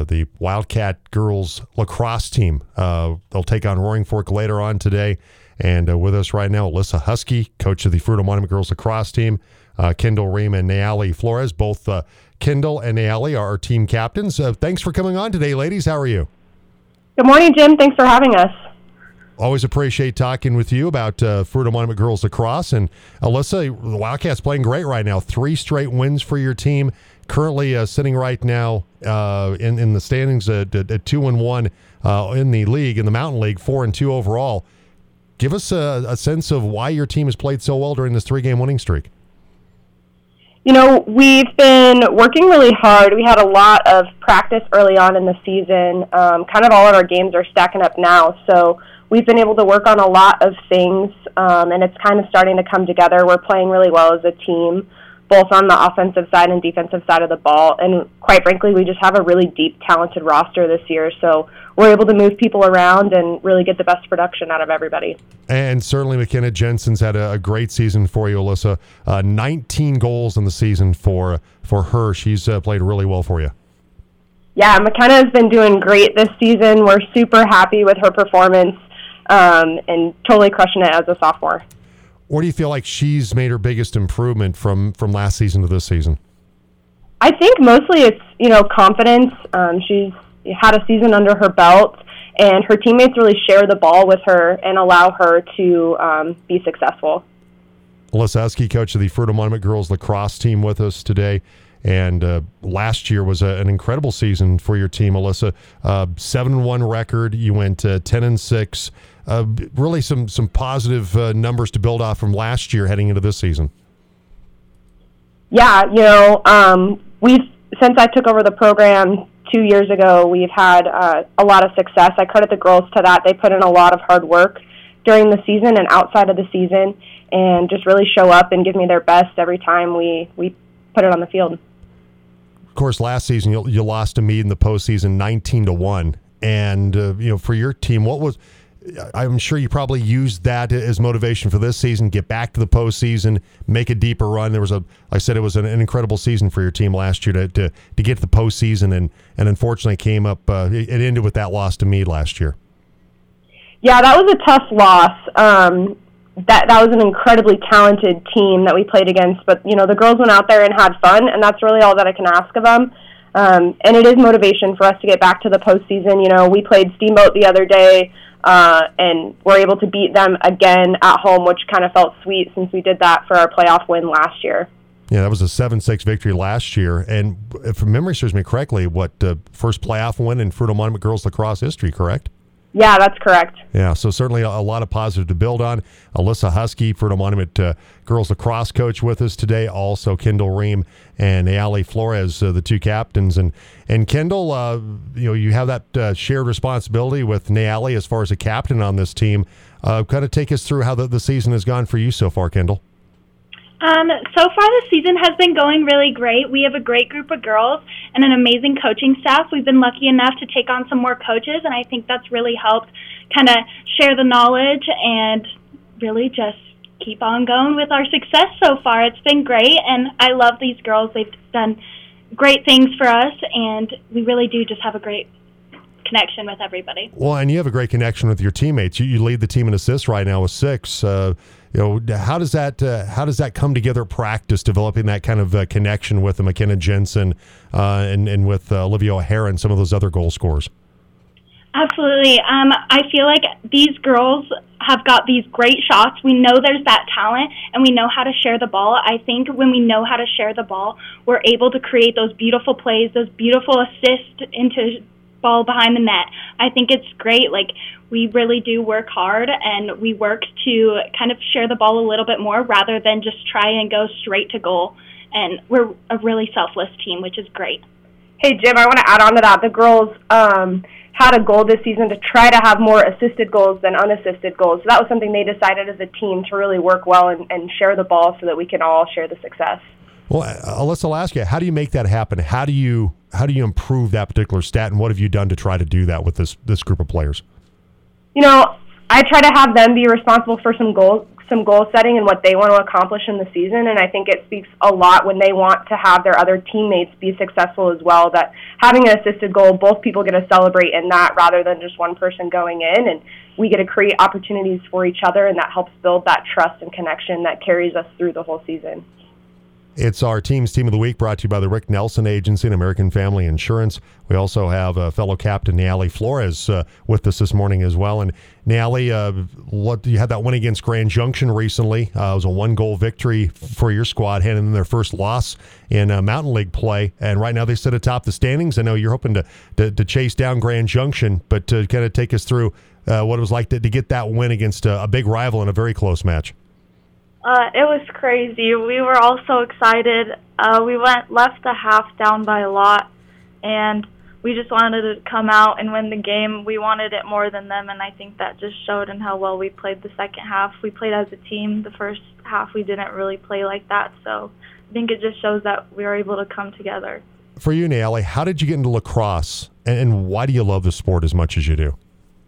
the Wildcat girls lacrosse team. They'll take on Roaring Fork later on today. And with us right now, Alyssa Husky, coach of the Fruita Monument girls lacrosse team, Kendall Ream and Nayali Flores. Both Kendall and Nayali are our team captains. Thanks for coming on today, ladies. How are you? Good morning, Jim. Thanks for having us. Always appreciate talking with you about Fruita Monument girls lacrosse. And Alyssa, the Wildcats playing great right now. 3 straight wins for your team. Currently sitting right now in the standings at 2-1 in the league, in the Mountain League, 4-2 overall. Give us a sense of why your team has played so well during this 3-game winning streak. You know, we've been working really hard. We had a lot of practice early on in the season. Kind of all of our games are stacking up now. So we've been able to work on a lot of things, and it's kind of starting to come together. We're playing really well as a team, both on the offensive side and defensive side of the ball. And quite frankly, we just have a really deep, talented roster this year. So we're able to move people around and really get the best production out of everybody. And certainly McKenna Jensen's had a great season for you, Alyssa. 19 goals in the season for her. She's played really well for you. Yeah, McKenna has been doing great this season. We're super happy with her performance and totally crushing it as a sophomore. Where do you feel like she's made her biggest improvement from last season to this season? I think mostly it's, confidence. She's had a season under her belt, and her teammates really share the ball with her and allow her to be successful. Alyssa Husky, coach of the Fruita Monument girls lacrosse team, with us today. And last year was an incredible season for your team, Alyssa. 7-1 record. You went 10-6. Really some positive numbers to build off from last year heading into this season. Yeah, since I took over the program 2 years ago, we've had a lot of success. I credit the girls to that. They put in a lot of hard work during the season and outside of the season, and just really show up and give me their best every time we put it on the field. Of course, last season you lost to Meade in the postseason 19-1, and for your team, what was? I'm sure you probably used that as motivation for this season. Get back to the postseason, make a deeper run. It was an incredible season for your team last year to get to the postseason, and unfortunately came up. It ended with that loss to Meade last year. Yeah, that was a tough loss. That was an incredibly talented team that we played against, but the girls went out there and had fun, and that's really all that I can ask of them. And it is motivation for us to get back to the postseason. We played Steamboat the other day, and were able to beat them again at home, which kind of felt sweet since we did that for our playoff win last year. Yeah, that was a 7-6 victory last year, and if memory serves me correctly, first playoff win in Fruita Monument girls lacrosse history, correct? Yeah, that's correct. Yeah, so certainly a lot of positive to build on. Alyssa Husky, Fruita Monument girls lacrosse coach, with us today. Also Kendall Ream and Nayali Flores, the 2 captains. And Kendall, you have that shared responsibility with Nayali as far as a captain on this team. Kind of take us through how the season has gone for you so far, Kendall. So far the season has been going really great. We have a great group of girls and an amazing coaching staff. We've been lucky enough to take on some more coaches, and I think that's really helped kind of share the knowledge and really just keep on going with our success so far. It's been great, and I love these girls. They've done great things for us, and we really do just have a great connection with everybody. Well, and you have a great connection with your teammates. You lead the team in assists right now with 6. How does that come together at practice, developing that kind of connection with McKenna Jensen and with Olivia O'Hara and some of those other goal scorers? Absolutely. I feel like these girls have got these great shots. We know there's that talent, and we know how to share the ball. I think when we know how to share the ball, we're able to create those beautiful plays, those beautiful assists into ball behind the net. I think it's great. We really do work hard, and we work to kind of share the ball a little bit more rather than just try and go straight to goal. And we're a really selfless team, which is great. Hey, Jim, I want to add on to that. The girls had a goal this season to try to have more assisted goals than unassisted goals. So that was something they decided as a team to really work well and share the ball so that we can all share the success. Well, Alyssa, I'll ask you, how do you make that happen? How do you improve that particular stat, and what have you done to try to do that with this group of players? I try to have them be responsible for some goal some goal setting and what they want to accomplish in the season, and I think it speaks a lot when they want to have their other teammates be successful as well, that having an assisted goal, both people get to celebrate in that rather than just one person going in, and we get to create opportunities for each other, and that helps build that trust and connection that carries us through the whole season. It's our Team's Team of the Week, brought to you by the Rick Nelson Agency and American Family Insurance. We also have fellow captain Nealy Flores with us this morning as well. And Nealy, you had that win against Grand Junction recently. It was a 1-goal victory for your squad, handing them their first loss in Mountain League play. And right now they sit atop the standings. I know you're hoping to chase down Grand Junction, but to kind of take us through what it was like to get that win against a big rival in a very close match. It was crazy. We were all so excited. We left the half down by a lot, and we just wanted to come out and win the game. We wanted it more than them, and I think that just showed in how well we played the second half. We played as a team. The first half we didn't really play like that, so I think it just shows that we were able to come together. For you, Nealy, how did you get into lacrosse, and why do you love the sport as much as you do?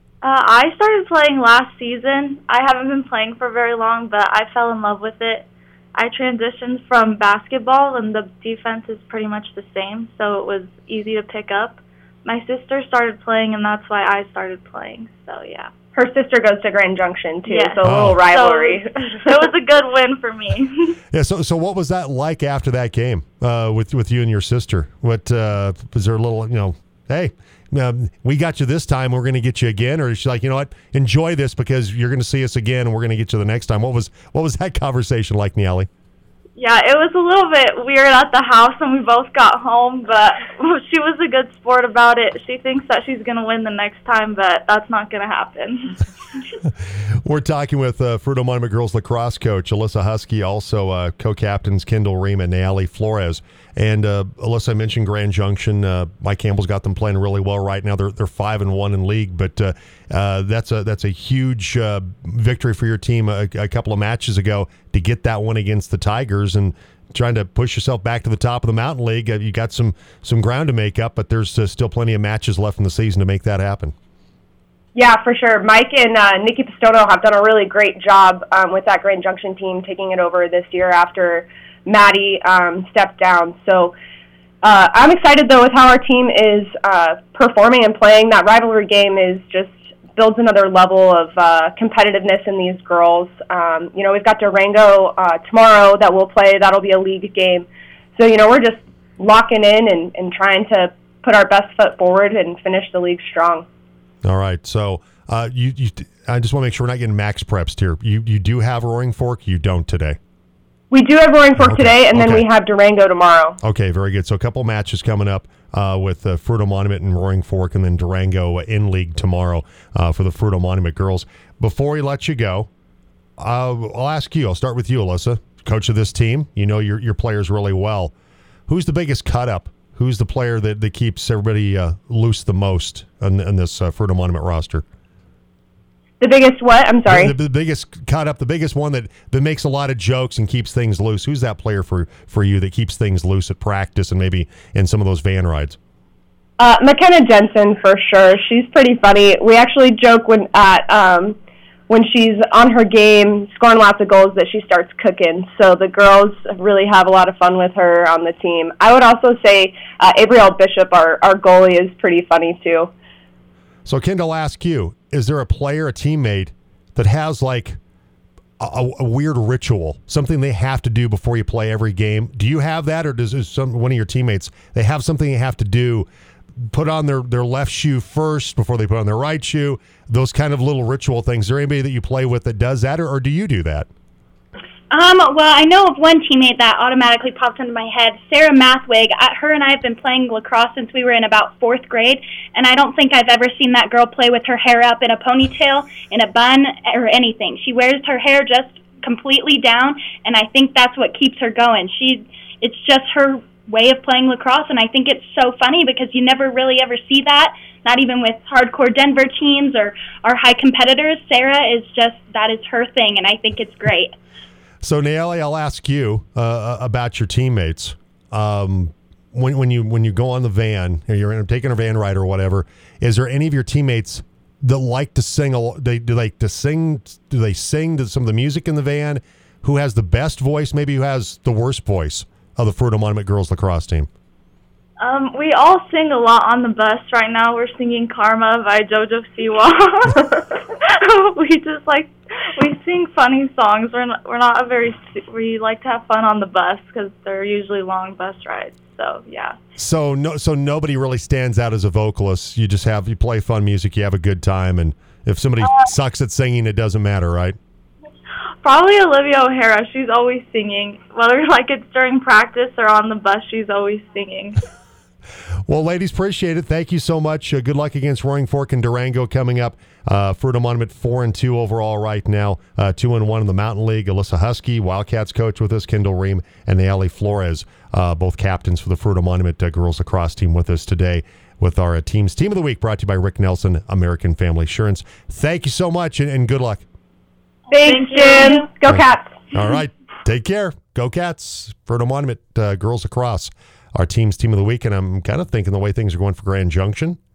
I started playing last season. I haven't been playing for very long, but I fell in love with it. I transitioned from basketball, and the defense is pretty much the same, so it was easy to pick up. My sister started playing, and that's why I started playing, so yeah. Her sister goes to Grand Junction, too, yeah. So a little rivalry. So it was a good win for me. Yeah, so what was that like after that game with you and your sister? What was there a little, hey, we got you this time, we're going to get you again? Or is she like, you know what, enjoy this because you're going to see us again and we're going to get you the next time? What was that conversation like, Nealy? Yeah, it was a little bit weird at the house when we both got home, but she was a good sport about it. She thinks that she's going to win the next time, but that's not going to happen. We're talking with Fruita Monument Girls lacrosse coach Alyssa Husky, also co-captains Kendall Ream and Nealy Flores. And Alyssa, I mentioned Grand Junction. Mike Campbell's got them playing really well right now. They're 5-1 in league, but that's a huge victory for your team a couple of matches ago to get that one against the Tigers and trying to push yourself back to the top of the Mountain League. You got some ground to make up, but there's still plenty of matches left in the season to make that happen. Yeah, for sure. Mike and Nikki Pistono have done a really great job with that Grand Junction team, taking it over this year after Maddie stepped down. So I'm excited, though, with how our team is performing and playing. That rivalry game just builds another level of competitiveness in these girls. We've got Durango tomorrow that we'll play. That'll be a league game. So, we're just locking in and trying to put our best foot forward and finish the league strong. All right. So I just want to make sure we're not getting max preps here. You do have Roaring Fork. You don't today. We do have Roaring Fork today, and then we have Durango tomorrow. Okay, very good. So a couple matches coming up with Fruita Monument and Roaring Fork, and then Durango in league tomorrow for the Fruita Monument girls. Before we let you go, I'll ask you. I'll start with you, Alyssa, coach of this team. You know your players really well. Who's the biggest cut up? Who's the player that keeps everybody loose the most in this Fruita Monument roster? The biggest what? I'm sorry. The biggest cut up, the biggest one that makes a lot of jokes and keeps things loose. Who's that player for you that keeps things loose at practice and maybe in some of those van rides? McKenna Jensen, for sure. She's pretty funny. We actually joke when she's on her game, scoring lots of goals, that she starts cooking. So the girls really have a lot of fun with her on the team. I would also say Abrielle Bishop, our goalie, is pretty funny too. So, Kendall, I'll ask you, is there a player, a teammate, that has like a weird ritual, something they have to do before you play every game? Do you have that, or does one of your teammates, they have something they have to do, put on their left shoe first before they put on their right shoe, those kind of little ritual things? Is there anybody that you play with that does that, or do you do that? Well, I know of one teammate that automatically popped into my head, Sarah Mathwig. Her and I have been playing lacrosse since we were in about 4th grade, and I don't think I've ever seen that girl play with her hair up in a ponytail, in a bun, or anything. She wears her hair just completely down, and I think that's what keeps her going. It's just her way of playing lacrosse, and I think it's so funny because you never really ever see that, not even with hardcore Denver teams or our high competitors. Sarah that is her thing, and I think it's great. So, Nealy, I'll ask you about your teammates. When you go on the van, you're taking a van ride or whatever, is there any of your teammates that like to sing? Do they sing to some of the music in the van? Who has the best voice? Maybe who has the worst voice of the Fruita Monument girls lacrosse team? We all sing a lot on the bus. Right now we're singing Karma by JoJo Siwa. We sing funny songs. We like to have fun on the bus because they're usually long bus rides. So, yeah. So nobody really stands out as a vocalist. You play fun music, you have a good time, and if somebody sucks at singing, it doesn't matter, right? Probably Olivia O'Hara. She's always singing. Whether it's during practice or on the bus, she's always singing. Well, ladies, appreciate it. Thank you so much. Good luck against Roaring Fork and Durango coming up. Fruita Monument 4-2 overall right now. 2-1 in the Mountain League. Alyssa Husky, Wildcats coach with us, Kendall Ream, and Naeli Flores, both captains for the Fruita Monument girls lacrosse team with us today with our Team of the Week brought to you by Rick Nelson, American Family Insurance. Thank you so much and good luck. Thanks, Jim. Go Cats. All right. Take care. Go Cats. Fruita Monument girls lacrosse. Our Team of the Week, and I'm kind of thinking the way things are going for Grand Junction,